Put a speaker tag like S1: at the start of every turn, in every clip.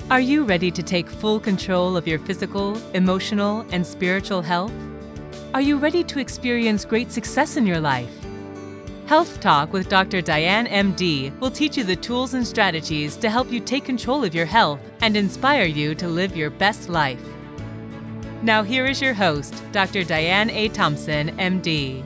S1: Are you ready to take full control of your physical, emotional, and spiritual health? Are you ready to experience great success in your life? Health Talk with Dr. Diane MD will teach you the tools and strategies to help you take control of your health and inspire you to live your best life. Now here is your host, Dr. Diane A. Thompson, MD.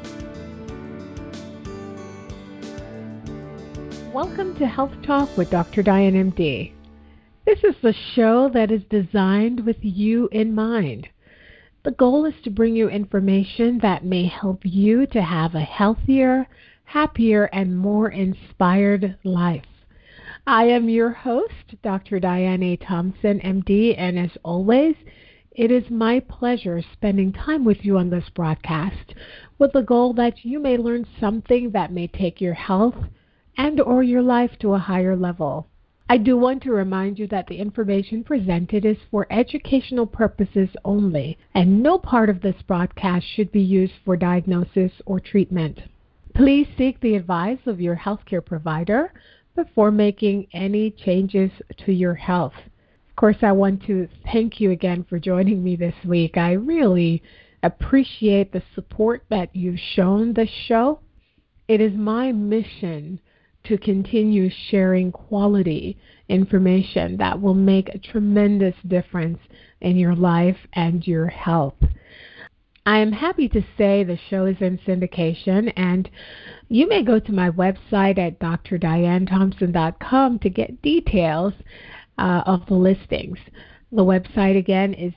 S2: Welcome to Health Talk with Dr. Diane MD. This is the show that is designed with you in mind. The goal is to bring you information that may help you to have a healthier, happier, and more inspired life. I am your host, Dr. Diane A. Thompson, MD, and as always, it is my pleasure spending time with you on this broadcast with the goal that you may learn something that may take your health and or your life to a higher level. I do want to remind you that the information presented is for educational purposes only, and no part of this broadcast should be used for diagnosis or treatment. Please seek the advice of your healthcare provider before making any changes to your health. Of course, I want to thank you again for joining me this week. I really appreciate the support that you've shown this show. It is my mission to continue sharing quality information that will make a tremendous difference in your life and your health. I am happy to say the show is in syndication, and you may go to my website at drdianethompson.com to get details of the listings. The website again is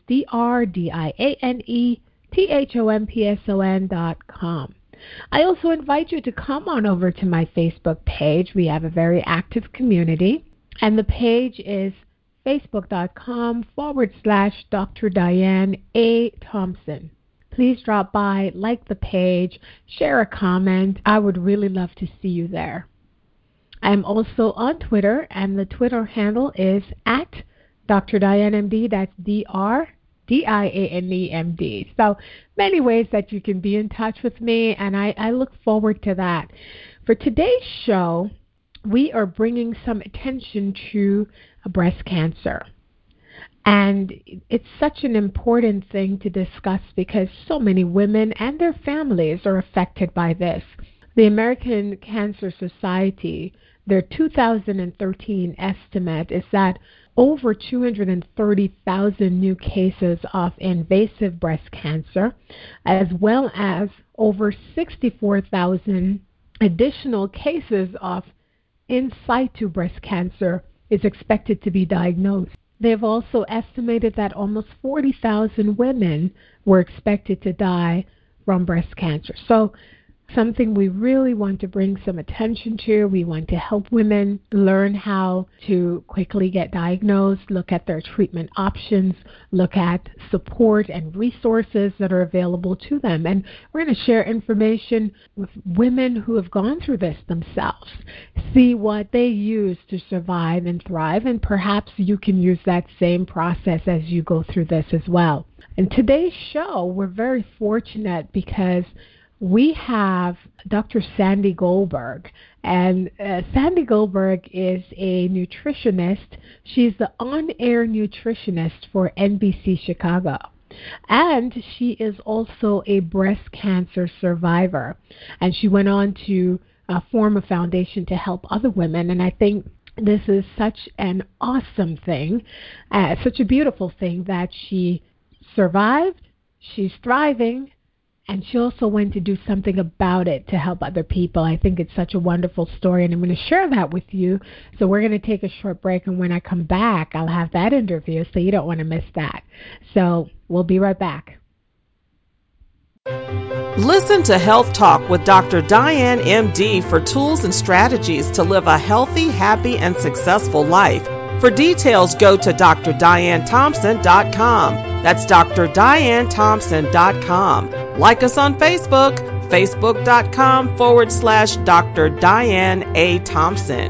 S2: drdianethompson.com. I also invite you to come on over to my Facebook page. We have a very active community, and the page is facebook.com/Dr. Diane A. Thompson. Please drop by, like the page, share a comment. I would really love to see you there. I am also on Twitter, and the Twitter handle is at Dr. Diane MD. That's DRDIANEMD. So many ways that you can be in touch with me, and I look forward to that. For today's show, we are bringing some attention to breast cancer. And it's such an important thing to discuss because so many women and their families are affected by this. The American Cancer Society, their 2013 estimate is that over 230,000 new cases of invasive breast cancer, as well as over 64,000 additional cases of in situ breast cancer is expected to be diagnosed. They've also estimated that almost 40,000 women were expected to die from breast cancer. So something we really want to bring some attention to. We want to help women learn how to quickly get diagnosed, look at their treatment options, look at support and resources that are available to them. And we're going to share information with women who have gone through this themselves, see what they use to survive and thrive, and perhaps you can use that same process as you go through this as well. In today's show, we're very fortunate because we have Dr. Sandy Goldberg, and Sandy Goldberg is a nutritionist. She's the on-air nutritionist for NBC Chicago, and she is also a breast cancer survivor, and she went on to form a foundation to help other women, and I think this is such an awesome thing, such a beautiful thing that she survived, she's thriving, and she also went to do something about it to help other people. I think it's such a wonderful story, and I'm going to share that with you. So we're going to take a short break, and when I come back, I'll have that interview, so you don't want to miss that. So we'll be right back.
S3: Listen to Health Talk with Dr. Diane MD for tools and strategies to live a healthy, happy, and successful life. For details, go to drdianethompson.com. That's drdianethompson.com. Like us on Facebook, facebook.com/Dr. Diane A. Thompson.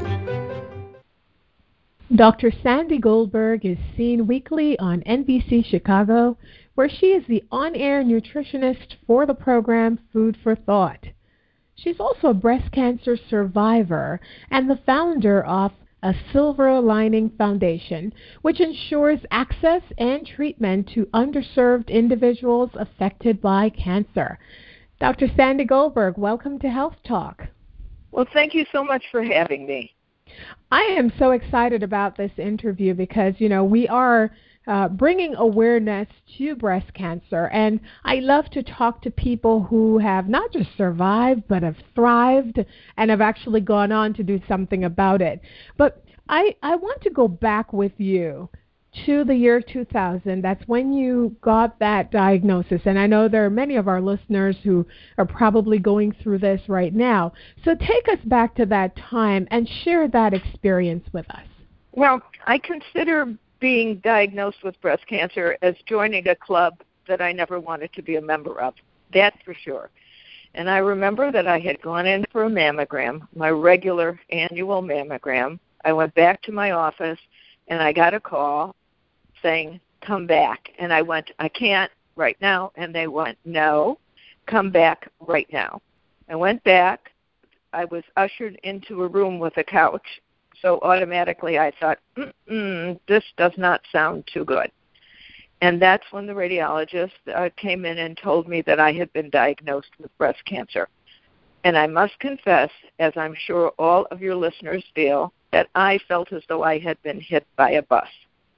S2: Dr. Sandy Goldberg is seen weekly on NBC Chicago, where she is the on-air nutritionist for the program Food for Thought. She's also a breast cancer survivor and the founder of a Silver Lining Foundation, which ensures access and treatment to underserved individuals affected by cancer. Dr. Sandy Goldberg, welcome to Health Talk.
S4: Well, thank you so much for having me.
S2: I am so excited about this interview because, we are bringing awareness to breast cancer. And I love to talk to people who have not just survived, but have thrived and have actually gone on to do something about it. But I want to go back with you to the year 2000. That's when you got that diagnosis. And I know there are many of our listeners who are probably going through this right now. So take us back to that time and share that experience with us.
S4: Well, I consider being diagnosed with breast cancer as joining a club that I never wanted to be a member of. That's for sure. And I remember that I had gone in for a mammogram, my regular annual mammogram. I went back to my office and I got a call saying, come back. And I went, I can't right now. And they went, no, come back right now. I went back. I was ushered into a room with a couch. So automatically I thought, this does not sound too good. And that's when the radiologist came in and told me that I had been diagnosed with breast cancer. And I must confess, as I'm sure all of your listeners feel, that I felt as though I had been hit by a bus.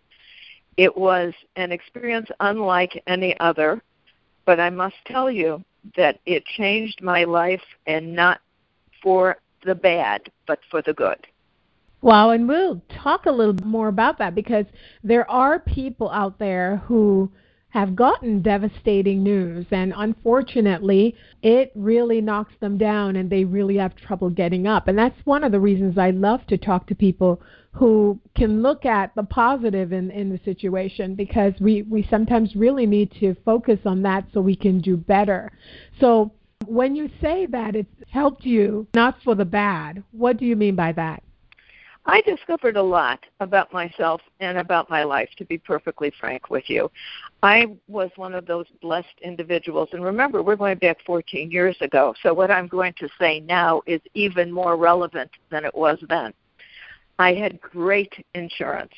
S4: It was an experience unlike any other, but I must tell you that it changed my life, and not for the bad, but for the good.
S2: Wow, and we'll talk a little more about that because there are people out there who have gotten devastating news, and unfortunately, it really knocks them down and they really have trouble getting up. And that's one of the reasons I love to talk to people who can look at the positive in the situation, because we sometimes really need to focus on that so we can do better. So when you say that it's helped you, not for the bad, what do you mean by that?
S4: I discovered a lot about myself and about my life, to be perfectly frank with you. I was one of those blessed individuals. And remember, we're going back 14 years ago. So what I'm going to say now is even more relevant than it was then. I had great insurance.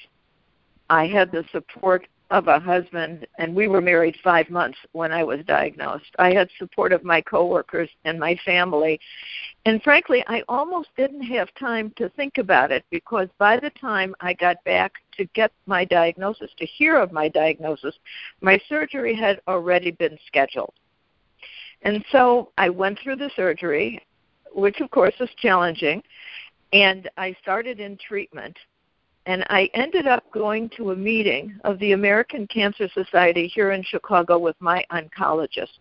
S4: I had the support of a husband, and we were married 5 months when I was diagnosed. I had support of my coworkers and my family. And frankly, I almost didn't have time to think about it, because by the time I got back to get my diagnosis, to hear of my diagnosis, my surgery had already been scheduled. And so I went through the surgery, which of course is challenging, and I started in treatment. And I ended up going to a meeting of the American Cancer Society here in Chicago with my oncologist.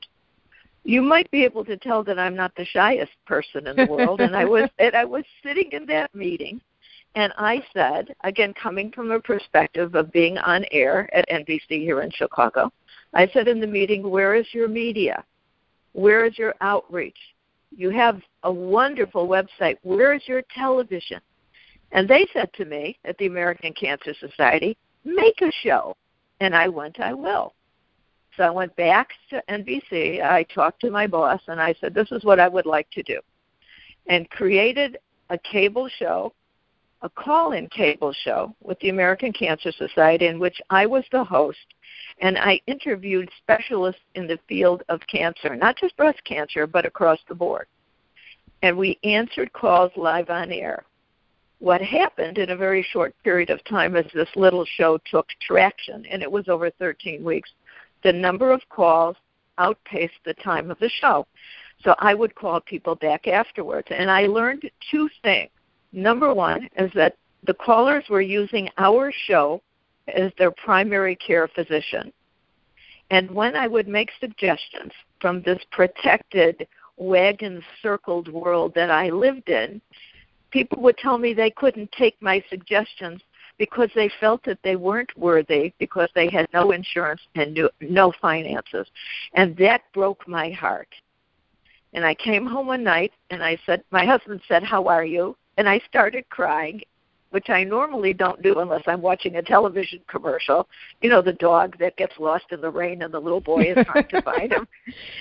S4: You might be able to tell that I'm not the shyest person in the world, and I was sitting in that meeting, and I said, again, coming from a perspective of being on air at NBC here in Chicago, I said in the meeting, where is your media? Where is your outreach? You have a wonderful website. Where is your television? And they said to me at the American Cancer Society, make a show. And I went, I will. So I went back to NBC. I talked to my boss, and I said, this is what I would like to do. And created a cable show, a call-in cable show with the American Cancer Society, in which I was the host. And I interviewed specialists in the field of cancer, not just breast cancer, but across the board. And we answered calls live on air. What happened in a very short period of time as this little show took traction, and it was over 13 weeks, the number of calls outpaced the time of the show. So I would call people back afterwards, and I learned two things. Number one is that the callers were using our show as their primary care physician. And when I would make suggestions from this protected, wagon-circled world that I lived in, people would tell me they couldn't take my suggestions because they felt that they weren't worthy, because they had no insurance and no finances. And that broke my heart. And I came home one night, and I said, my husband said, how are you? And I started crying, which I normally don't do unless I'm watching a television commercial. You know, the dog that gets lost in the rain and the little boy is trying to find him.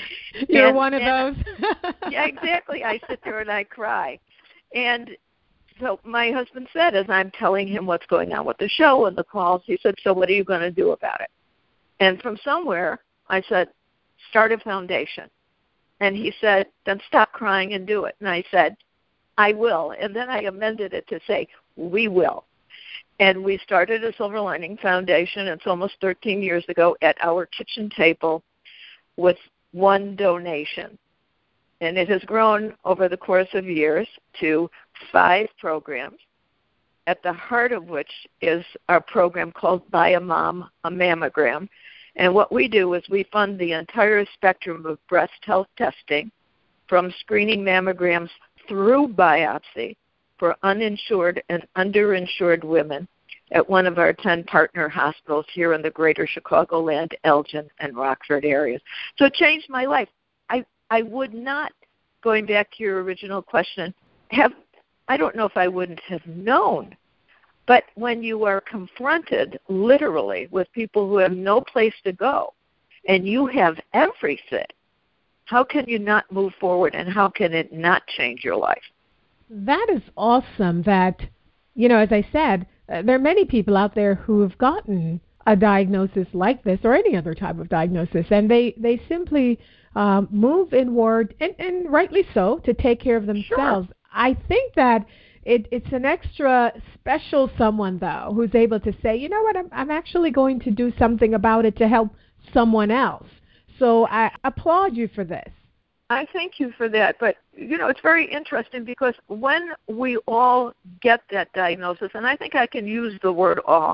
S2: You're one of those.
S4: Yeah, exactly. I sit there and I cry. And So my husband said, as I'm telling him what's going on with the show and the calls, he said, so what are you going to do about it? And from somewhere, I said, start a foundation. And he said, then stop crying and do it. And I said, I will. And then I amended it to say, we will. And we started a Silver Lining Foundation. It's almost 13 years ago at our kitchen table with one donation. And it has grown over the course of years to 5 programs, at the heart of which is our program called Buy a Mom a Mammogram. And what we do is we fund the entire spectrum of breast health testing, from screening mammograms through biopsy, for uninsured and underinsured women at one of our 10 partner hospitals here in the greater Chicagoland, Elgin, and Rockford areas. So it changed my life. I would not, going back to your original question, I don't know if I wouldn't have known, but when you are confronted literally with people who have no place to go and you have everything, how can you not move forward, and how can it not change your life?
S2: That is awesome that, as I said, there are many people out there who have gotten a diagnosis like this or any other type of diagnosis, and they simply move inward, and rightly so, to take care of themselves. Sure. I think that it's an extra special someone, though, who's able to say, you know what, I'm actually going to do something about it to help someone else. So I applaud you for this.
S4: I thank you for that. But, it's very interesting because when we all get that diagnosis, and I think I can use the word all,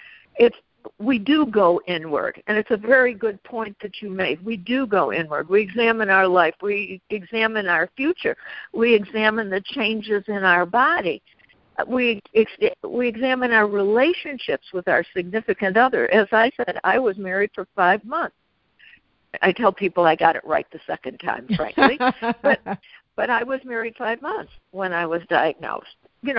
S4: we do go inward. And it's a very good point that you made. We do go inward. We examine our life. We examine our future. We examine the changes in our body. We examine our relationships with our significant other. As I said, I was married for 5 months. I tell people I got it right the second time, frankly. but I was married 5 months when I was diagnosed.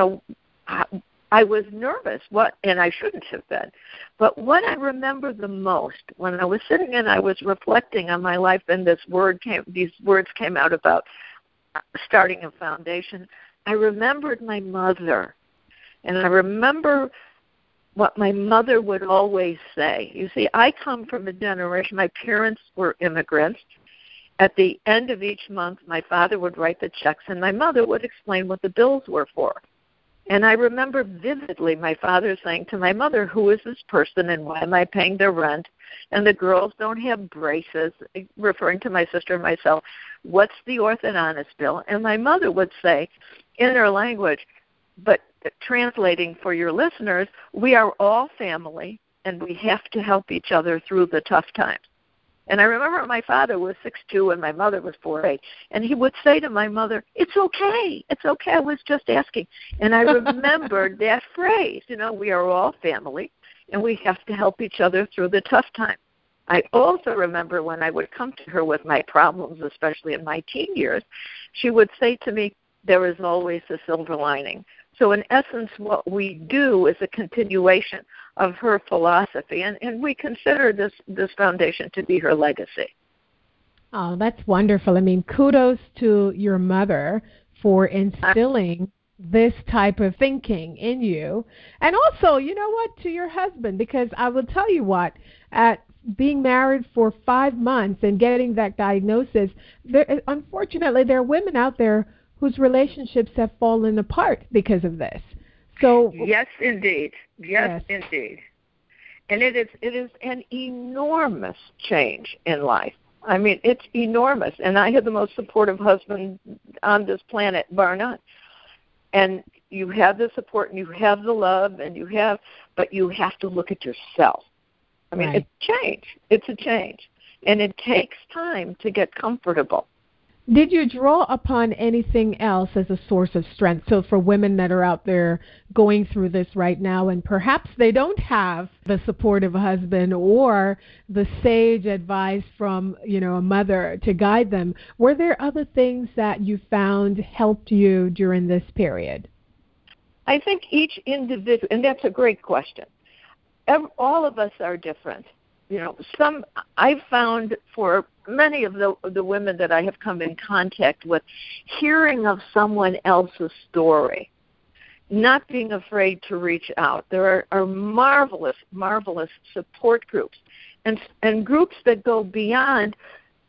S4: I was nervous, and I shouldn't have been. But what I remember the most, when I was sitting and I was reflecting on my life, and these words came out about starting a foundation, I remembered my mother. And I remember what my mother would always say. You see, I come from a generation, my parents were immigrants. At the end of each month, my father would write the checks, and my mother would explain what the bills were for. And I remember vividly my father saying to my mother, who is this person and why am I paying their rent? And the girls don't have braces, referring to my sister and myself. What's the orthodontist bill? And my mother would say, in her language, but translating for your listeners, we are all family and we have to help each other through the tough times. And I remember my father was 6'2" and my mother was 4'8", and he would say to my mother, it's okay, I was just asking. And I remembered that phrase, we are all family and we have to help each other through the tough times. I also remember when I would come to her with my problems, especially in my teen years, she would say to me, there is always a silver lining. So in essence, what we do is a continuation of her philosophy, and we consider this foundation to be her legacy.
S2: Oh, that's wonderful. I mean, kudos to your mother for instilling this type of thinking in you. And also, to your husband, because I will tell you what, at being married for 5 months and getting that diagnosis, unfortunately, there are women out there whose relationships have fallen apart because of this. So
S4: yes, indeed. Yes, indeed. And it is an enormous change in life. I mean, it's enormous. And I had the most supportive husband on this planet, bar none. And you have the support and you have the love but you have to look at yourself. I mean,
S2: right.
S4: It's a change. And it takes time to get comfortable.
S2: Did you draw upon anything else as a source of strength? So for women that are out there going through this right now and perhaps they don't have the support of a husband or the sage advice from, a mother to guide them, were there other things that you found helped you during this period?
S4: I think each individual, and that's a great question. All of us are different. I've found for many of the women that I have come in contact with, hearing of someone else's story not being afraid to reach out. There are marvelous, marvelous support groups and groups that go beyond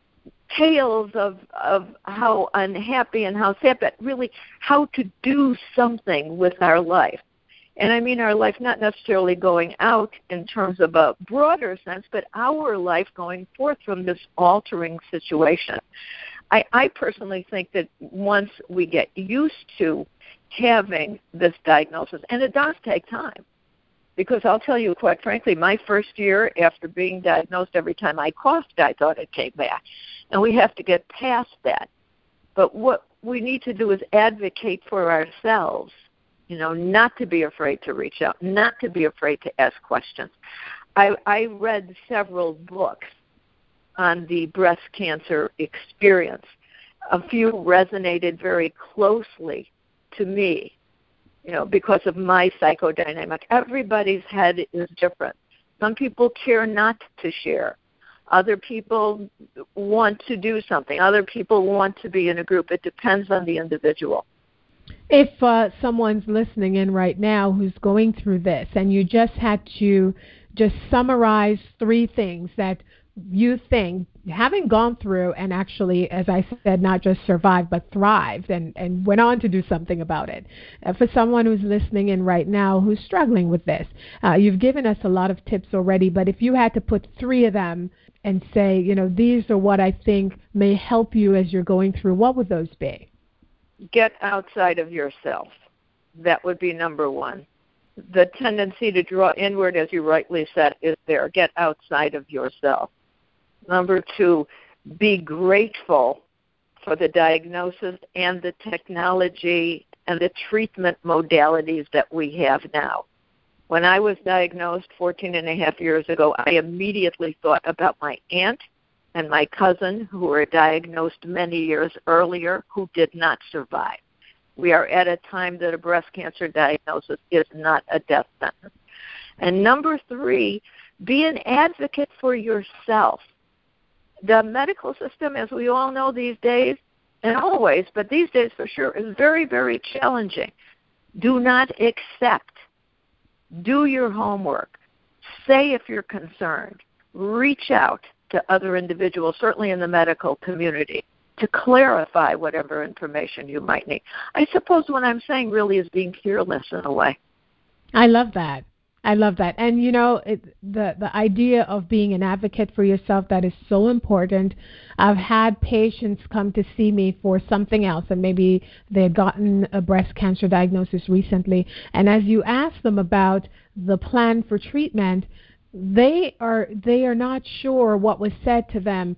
S4: tales of how unhappy and how sad, but really how to do something with our life. And I mean our life not necessarily going out in terms of a broader sense, but our life going forth from this altering situation. I personally think that once we get used to having this diagnosis, and it does take time, because I'll tell you quite frankly, my first year after being diagnosed, every time I coughed, I thought it came back. And we have to get past that. But what we need to do is advocate for ourselves, not to be afraid to reach out, not to be afraid to ask questions. I read several books on the breast cancer experience. A few resonated very closely to me, because of my psychodynamic. Everybody's head is different. Some people care not to share. Other people want to do something. Other people want to be in a group. It depends on the individual.
S2: If someone's listening in right now who's going through this, and you just had to just summarize 3 things that you think, having gone through and actually, as I said, not just survived but thrived and went on to do something about it. For someone who's listening in right now who's struggling with this, you've given us a lot of tips already, but if you had to put 3 of them and say, these are what I think may help you as you're going through, what would those be?
S4: Get outside of yourself. That would be number 1. The tendency to draw inward, as you rightly said, is there. Get outside of yourself. Number 2, be grateful for the diagnosis and the technology and the treatment modalities that we have now. When I was diagnosed 14 and a half years ago, I immediately thought about my aunt and my cousin who were diagnosed many years earlier who did not survive. We are at a time that a breast cancer diagnosis is not a death sentence. And number 3, be an advocate for yourself. The medical system, as we all know these days, and always, but these days for sure, is very, very challenging. Do not accept. Do your homework. Say if you're concerned. Reach out to other individuals, certainly in the medical community, to clarify whatever information you might need. I suppose what I'm saying really is being fearless in a way.
S2: I love that. And, the idea of being an advocate for yourself, that is so important. I've had patients come to see me for something else, and maybe they had gotten a breast cancer diagnosis recently. And as you ask them about the plan for treatment, they are not sure what was said to them.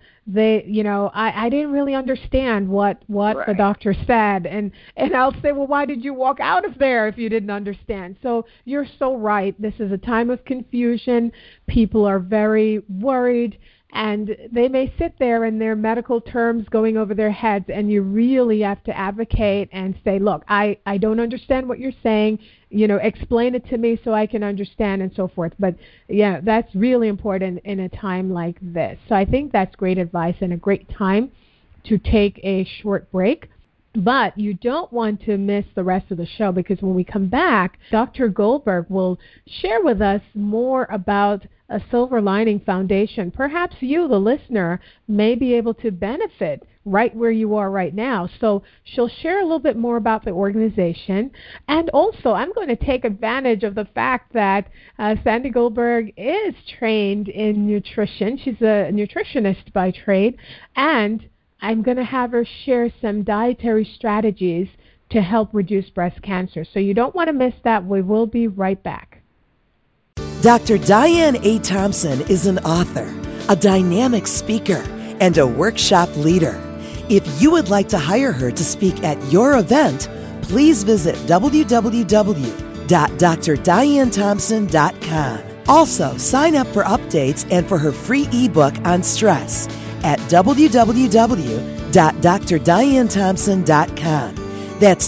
S2: I didn't really understand what right. The doctor said, and I'll say, well, why did you walk out of there if you didn't understand? So you're so right. This is a time of confusion. People are very worried, and they may sit there in their medical terms going over their heads, and you really have to advocate and say, look, I don't understand what you're saying. Explain it to me so I can understand, and so forth. But, yeah, that's really important in a time like this. So I think that's great advice and a great time to take a short break. But you don't want to miss the rest of the show, because when we come back, Dr. Goldberg will share with us more about a Silver Lining Foundation. Perhaps you, the listener, may be able to benefit right where you are right now. So she'll share a little bit more about the organization. And also, I'm going to take advantage of the fact that Sandy Goldberg is trained in nutrition. She's a nutritionist by trade. And I'm going to have her share some dietary strategies to help reduce breast cancer. So you don't want to miss that. We will be right back.
S5: Dr. Diane A. Thompson is an author, a dynamic speaker, and a workshop leader. If you would like to hire her to speak at your event, please visit www.drdianethompson.com. Also, sign up for updates and for her free ebook on stress at www.drdianethompson.com. That's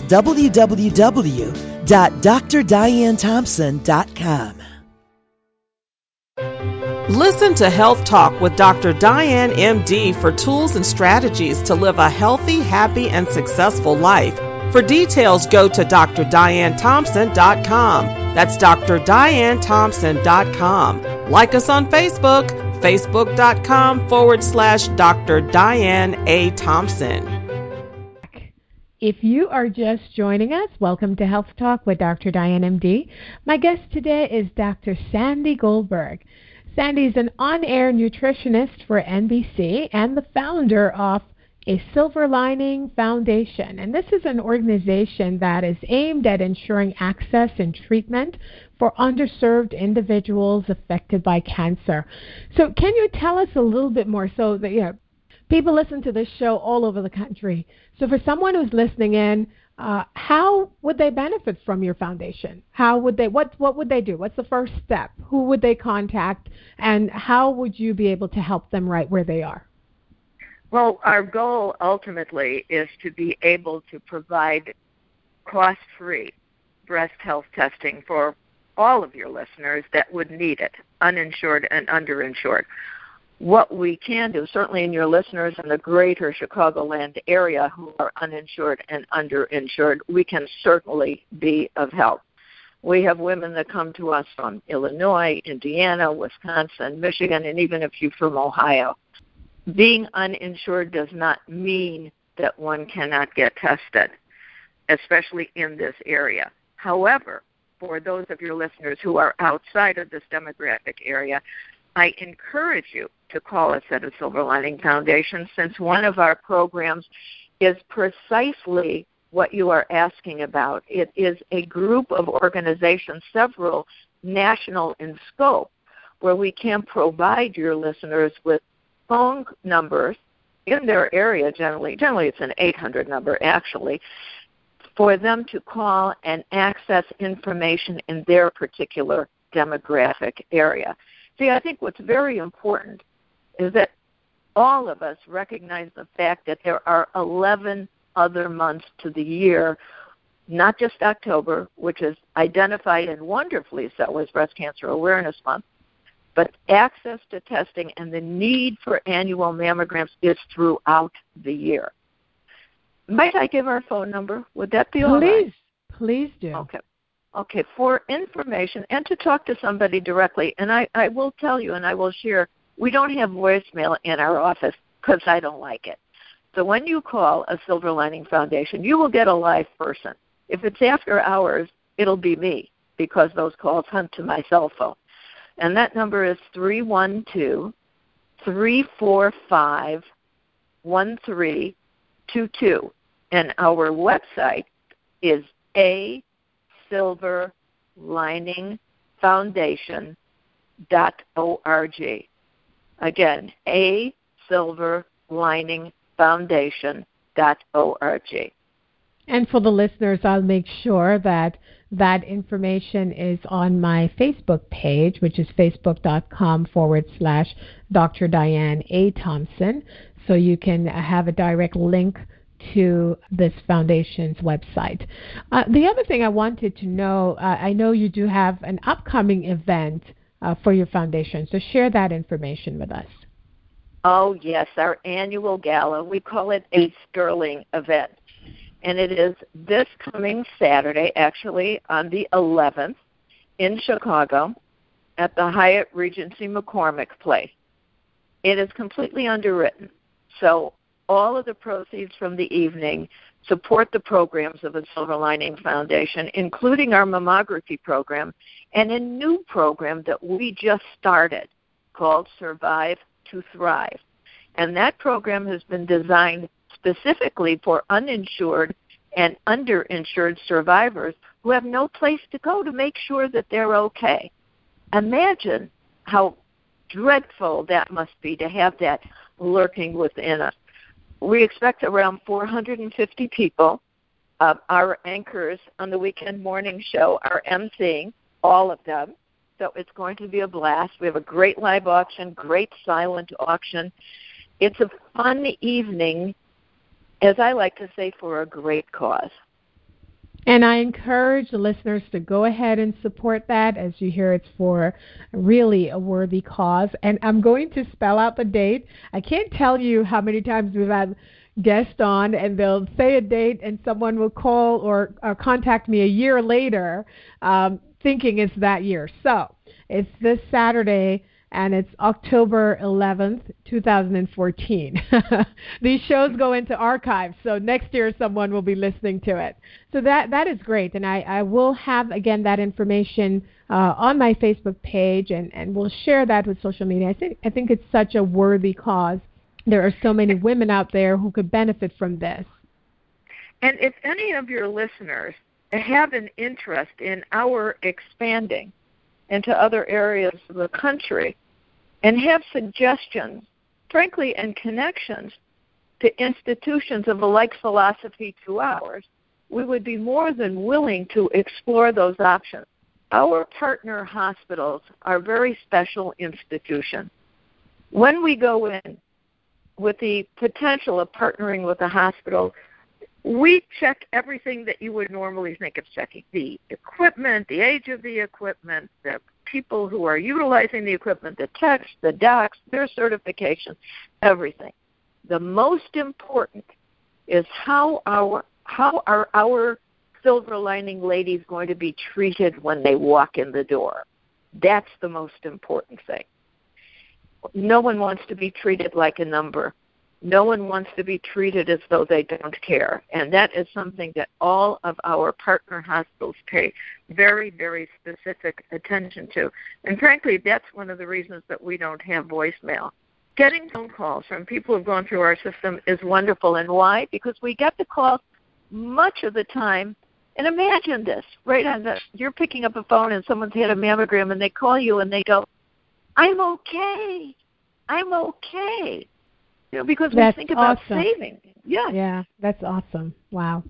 S5: www.drdianethompson.com.
S3: Listen to Health Talk with Dr. Diane MD for tools and strategies to live a healthy, happy, and successful life. For details, go to drdianethompson.com. That's drdianethompson.com. Like us on Facebook, facebook.com/Dr. Diane A. Thompson.
S2: If you are just joining us, welcome to Health Talk with Dr. Diane MD. My guest today is Dr. Sandy Goldberg. Sandy is an on-air nutritionist for NBC and the founder of a Silver Lining Foundation. And this is an organization that is aimed at ensuring access and treatment for underserved individuals affected by cancer. So can you tell us a little bit more? So that, people listen to this show all over the country. So for someone who's listening in, how would they benefit from your foundation? How would they? What would they do? What's the first step? Who would they contact? And how would you be able to help them right where they are?
S4: Well, our goal ultimately is to be able to provide cost-free breast health testing for all of your listeners that would need it, uninsured and underinsured. What we can do, certainly in your listeners in the greater Chicagoland area who are uninsured and underinsured, we can certainly be of help. We have women that come to us from Illinois, Indiana, Wisconsin, Michigan, and even a few from Ohio. Being uninsured does not mean that one cannot get tested, especially in this area. However, for those of your listeners who are outside of this demographic area, I encourage you to call us at a Silver Lining Foundation, since one of our programs is precisely what you are asking about. It is a group of organizations, several national in scope, where we can provide your listeners with phone numbers in their area. Generally it's an 800 number actually, for them to call and access information in their particular demographic area. See, I think what's very important is that all of us recognize the fact that there are 11 other months to the year, not just October, which is identified and wonderfully so as Breast Cancer Awareness Month, but access to testing and the need for annual mammograms is throughout the year. Might I give our phone number? Would that be all right?
S2: Please do.
S4: Okay, for information and to talk to somebody directly, and I will tell you and I will share, we don't have voicemail in our office because I don't like it. So when you call a Silver Lining Foundation, you will get a live person. If it's after hours, it'll be me because those calls hunt to my cell phone. And that number is 312-345-1322. And our website is asilverliningfoundation.org. Again, asilverliningfoundation.org.
S2: And for the listeners, I'll make sure that information is on my Facebook page, which is facebook.com/Dr. Diane A. Thompson. So you can have a direct link to this foundation's website. The other thing I wanted to know, I know you do have an upcoming event for your foundation, so share that information with us.
S4: Oh, yes, our annual gala. We call it a Sterling event. And it is this coming Saturday, actually, on the 11th in Chicago at the Hyatt Regency McCormick Place. It is completely underwritten. So all of the proceeds from the evening support the programs of the Silver Lining Foundation, including our mammography program and a new program that we just started called Survive to Thrive. And that program has been designed specifically for uninsured and underinsured survivors who have no place to go to make sure that they're okay. Imagine how dreadful that must be to have that lurking within us. We expect around 450 people. Our anchors on the weekend morning show are emceeing, all of them. So it's going to be a blast. We have a great live auction, great silent auction. It's a fun evening, as I like to say, for a great cause.
S2: And I encourage the listeners to go ahead and support that. As you hear, it's for really a worthy cause. And I'm going to spell out the date. I can't tell you how many times we've had guest on, and they'll say a date, and someone will call or contact me a year later, thinking it's that year. So it's this Saturday, and it's October 11th, 2014. These shows go into archives, so next year someone will be listening to it. So that is great, and I will have, again, that information on my Facebook page, and we'll share that with social media. I think it's such a worthy cause. There are so many women out there who could benefit from this.
S4: And if any of your listeners have an interest in our expanding into other areas of the country and have suggestions, frankly, and connections to institutions of a like philosophy to ours, we would be more than willing to explore those options. Our partner hospitals are very special institutions. When we go in with the potential of partnering with a hospital, we check everything that you would normally think of checking: the equipment, the age of the equipment, the people who are utilizing the equipment, the techs, the docs, their certification, everything. The most important is how are our silver lining ladies going to be treated when they walk in the door. That's the most important thing. No one wants to be treated like a number. No one wants to be treated as though they don't care. And that is something that all of our partner hospitals pay very, very specific attention to. And frankly, that's one of the reasons that we don't have voicemail. Getting phone calls from people who've gone through our system is wonderful. And why? Because we get the calls much of the time. And imagine this, right? You're picking up a phone and someone's had a mammogram and they call you and they go, I'm okay. Because we think about saving. Yeah.
S2: Yeah, that's awesome. Wow.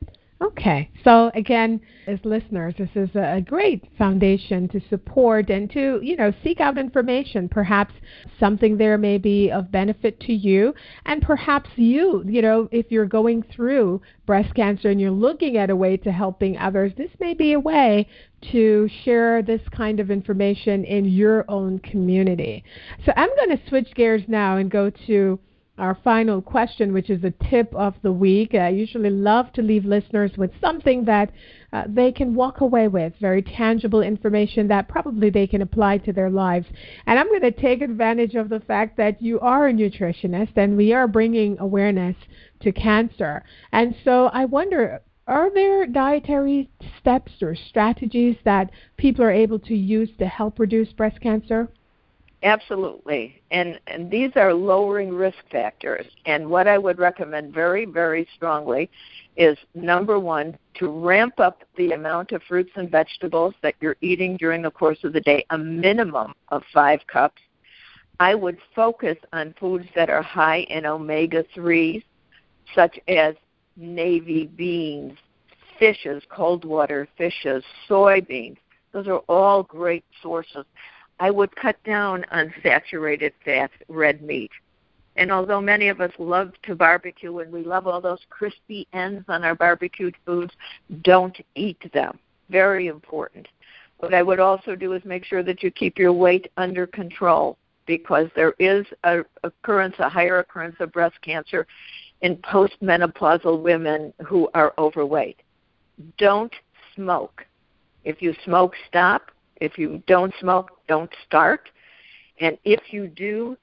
S2: Okay. So again, as listeners, this is a great foundation to support and to, seek out information. Perhaps something there may be of benefit to you, and perhaps you, if you're going through breast cancer and you're looking at a way to helping others, this may be a way to share this kind of information in your own community. So I'm going to switch gears now and go to our final question, which is a tip of the week. I usually love to leave listeners with something that they can walk away with, very tangible information that probably they can apply to their lives. And I'm going to take advantage of the fact that you are a nutritionist and we are bringing awareness to cancer. And so I wonder, are there dietary steps or strategies that people are able to use to help reduce breast cancer?
S4: Absolutely. And these are lowering risk factors. And what I would recommend very, very strongly is, number one, to ramp up the amount of fruits and vegetables that you're eating during the course of the day, a minimum of 5 cups. I would focus on foods that are high in omega-3s, such as navy beans, fishes, cold water fishes, soybeans. Those are all great sources. I would cut down on saturated fats, red meat. And although many of us love to barbecue and we love all those crispy ends on our barbecued foods, don't eat them. Very important. What I would also do is make sure that you keep your weight under control, because there is a higher occurrence of breast cancer in postmenopausal women who are overweight. Don't smoke. If you smoke, stop. If you don't smoke, don't start. And if you do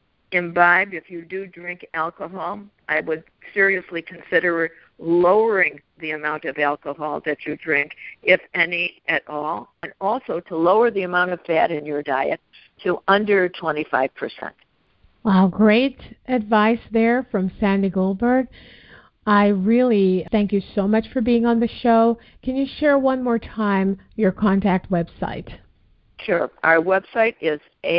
S4: imbibe, if you do drink alcohol, I would seriously consider lowering the amount of alcohol that you drink, if any at all, and also to lower the amount of fat in your diet to under 25%.
S2: Wow, great advice there from Sandy Goldberg. I really thank you so much for being on the show. Can you share one more time your contact website?
S4: Sure. Our website is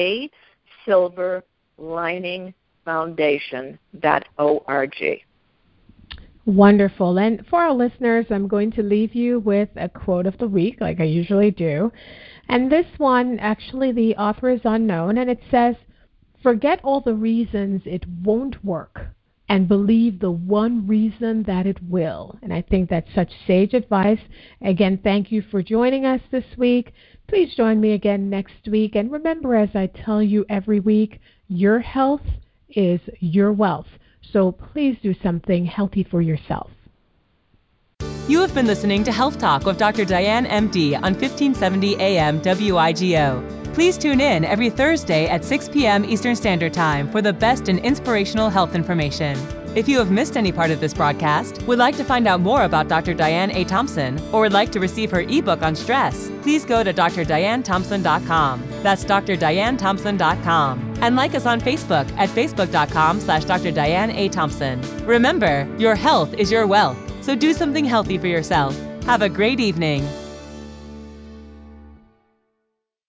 S4: asilverliningfoundation.org.
S2: Wonderful. And for our listeners, I'm going to leave you with a quote of the week, like I usually do. And this one, actually, the author is unknown, and it says, "Forget all the reasons it won't work and believe the one reason that it will." And I think that's such sage advice. Again, thank you for joining us this week. Please join me again next week. And remember, as I tell you every week, your health is your wealth. So please do something healthy for yourself.
S1: You have been listening to Health Talk with Dr. Diane MD on 1570 AM WIGO. Please tune in every Thursday at 6 p.m. Eastern Standard Time for the best in inspirational health information. If you have missed any part of this broadcast, would like to find out more about Dr. Diane A. Thompson, or would like to receive her ebook on stress, please go to drdianethompson.com. That's drdianethompson.com. And like us on Facebook at facebook.com/Dr. Diane A. Thompson. Remember, your health is your wealth. So do something healthy for yourself. Have a great evening.